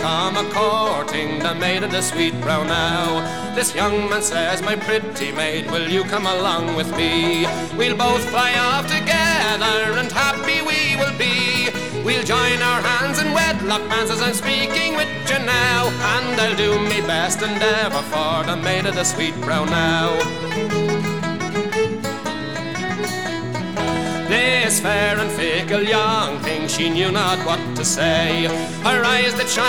come a-courting the maid of the sweet brown owl. This young man says, my pretty maid, will you come along with me? We'll both fly off together and happy we will be. We'll join our hands in wedlock bands as I'm speaking with you now, and I'll do me best endeavour for the maid of the sweet brown owl. This fair and fickle young thing, she knew not what to say. Her eyes that shine